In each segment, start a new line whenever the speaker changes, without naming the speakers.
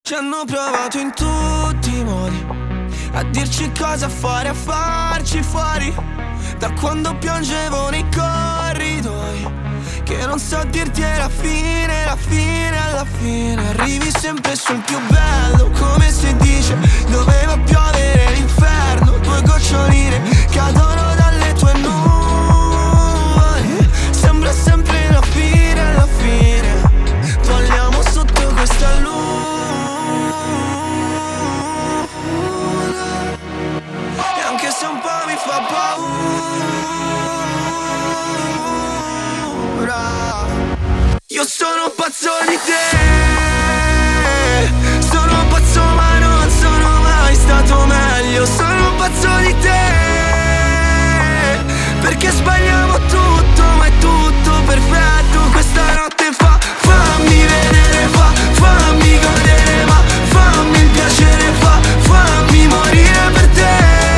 Ci hanno provato in tutti i modi a dirci cosa fare, a farci fuori da quando piangevo nei corridoi, che non so dirti è la fine, la fine, alla fine arrivi sempre sul più bello, come si dice, doveva piovere l'inferno, due goccioline cadono dalle tue nuvole, sembra sempre la fine, alla fine, balliamo sotto questa luna, e anche se un po' mi fa paura, io sono pazzo di te, sono pazzo ma non sono mai stato meglio, sono pazzo di te, perché sbagliamo tutto ma è tutto perfetto, questa notte fammi vedere, fammi godere, ma fammi il piacere, fammi morire per te,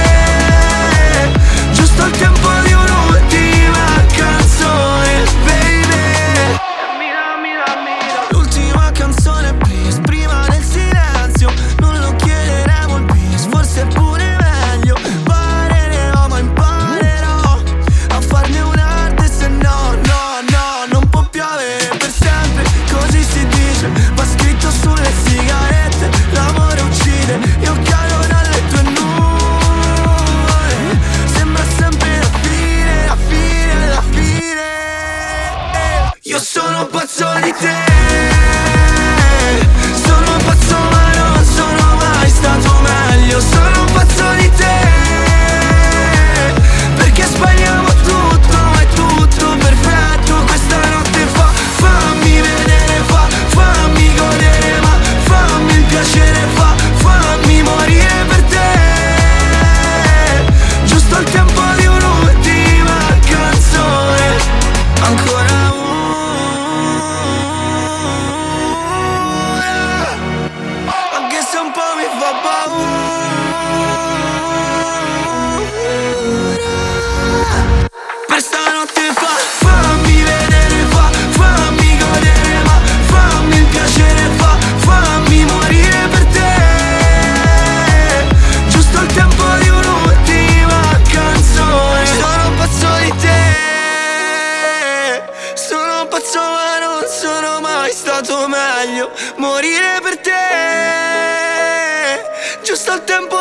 giusto il tempo di un'ultima canzone, baby. L'ultima canzone, please, prima del silenzio, non lo chiederemo il bis, forse è pure meglio, parerò ma imparerò a farne un'arte, se no, non può piovere per sempre, così si dice, va scritto sulle sigarette, l'amore uccide, io cado dalle tue nuvole, sembra sempre la fine, la fine, la fine, io sono pazzo di te, sono pazzo ma non sono mai stato meglio, sono pazzo di te, perché sbagliamo tutto ma è tutto perfetto, questa notte fammi vedere, fammi godere, ma fammi il piacere, fammi morire per te, giusto il tempo di un'ultima canzone, ancora una, anche se un po' mi fa paura, per stanotte fammi vedere, fammi godere, ma fammi il piacere, fammi morire per te, giusto il tempo di un'ultima canzone, sono pazzo di te, sono pazzo ma non sono mai stato meglio, morire per te, giusto il tempo